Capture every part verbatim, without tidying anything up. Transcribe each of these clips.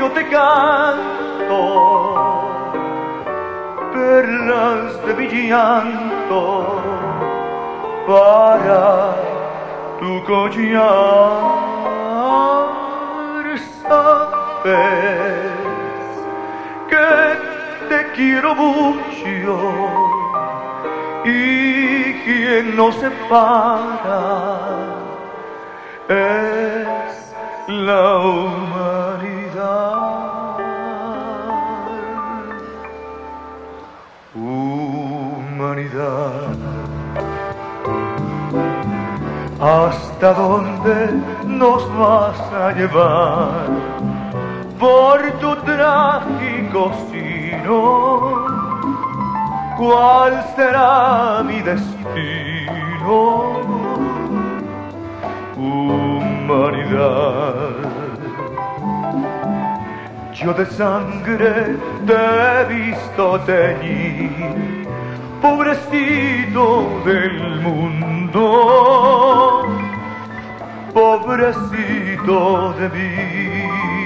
yo te canto perlas de mi llanto para tu collar. Sabes que te quiero mucho y quien nos separa es la humanidad. Humanidad, ¿hasta dónde nos vas a llevar por tu trágico sino? ¿Cuál será mi destino? Humanidad, yo de sangre te he visto teñir, pobrecito del mundo, pobrecito de mí.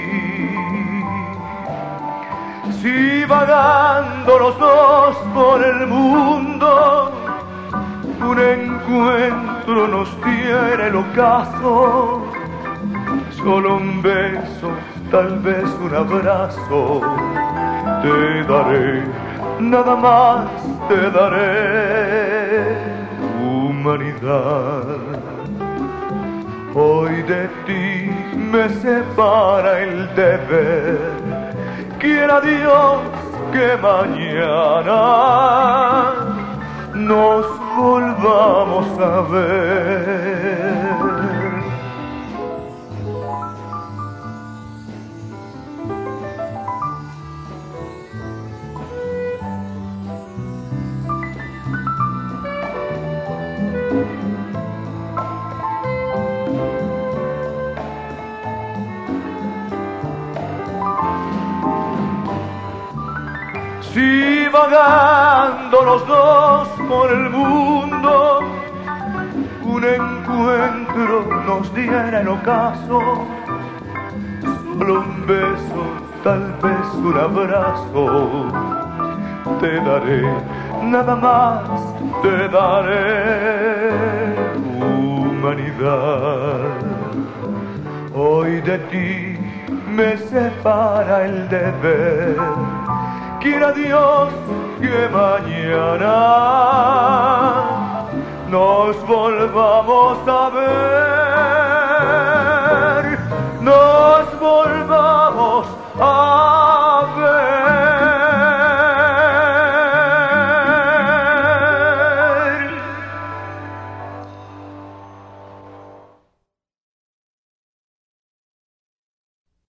Si vagando los dos por el mundo un encuentro nos diera el ocaso, solo un beso, tal vez un abrazo, te daré, nada más te daré. Humanidad, hoy de ti me separa el deber. Quiera Dios que mañana nos volvamos a ver. Si vagando los dos por el mundo un encuentro nos diera el ocaso, solo un beso, tal vez un abrazo, te daré, nada más te daré. Humanidad, hoy de ti me separa el deber. Quiera Dios que mañana nos volvamos a ver.